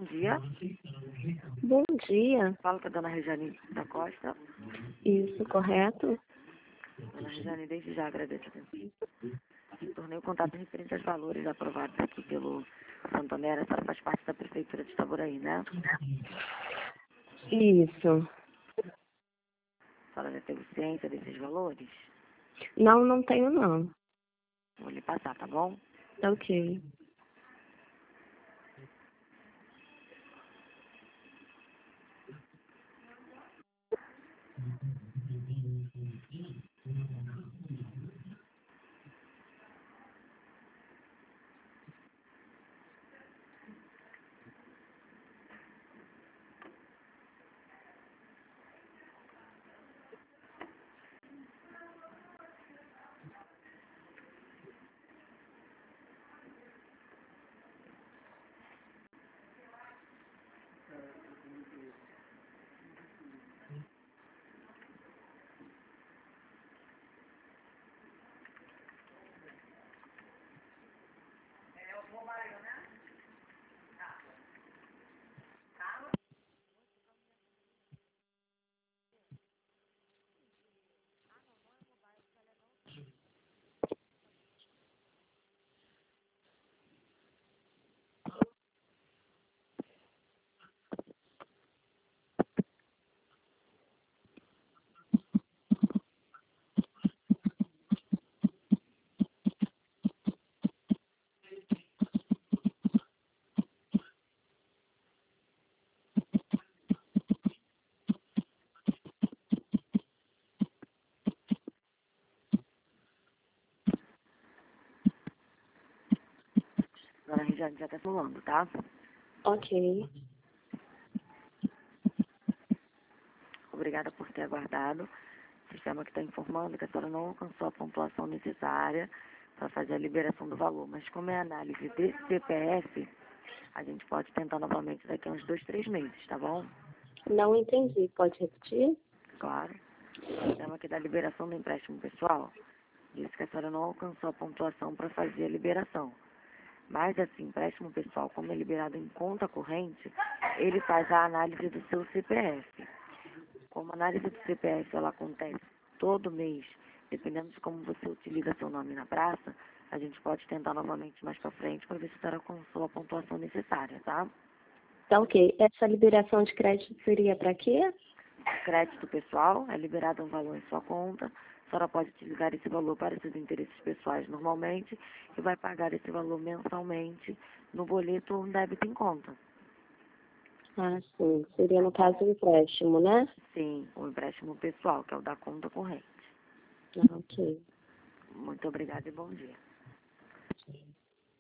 dia. Bom dia. Falo com a dona Regiane da Costa. Isso, correto? Dona Regiane, desde já agradeço a atenção. Tornei o contato referente aos valores aprovados aqui pelo Santander. A senhora faz parte da Prefeitura de Itaboraí, né? Isso. A senhora já teve ciência desses valores? Não, não tenho não. Vou lhe passar, tá bom? Ok. Dona Regiane já está falando, tá? Ok. Obrigada por ter aguardado. O sistema que está informando que a senhora não alcançou a pontuação necessária para fazer a liberação do valor. Mas como é análise desse CPF, a gente pode tentar novamente daqui a uns 2, 3 meses, tá bom? Não entendi. Pode repetir? Claro. O sistema aqui da liberação do empréstimo pessoal disse que a senhora não alcançou a pontuação para fazer a liberação. Mas, assim, empréstimo pessoal, como é liberado em conta corrente, ele faz a análise do seu CPF. Como a análise do CPF ela acontece todo mês, dependendo de como você utiliza seu nome na praça, a gente pode tentar novamente mais para frente para ver se a senhora alcançou a pontuação necessária, tá? Tá ok. Essa liberação de crédito seria para quê? Crédito pessoal é liberado um valor em sua conta, a senhora pode utilizar esse valor para seus interesses pessoais normalmente e vai pagar esse valor mensalmente no boleto ou no débito em conta. Ah, sim. Seria no caso o empréstimo, né? Sim, o empréstimo pessoal, que é o da conta corrente. Ah, ok. Muito obrigada e bom dia.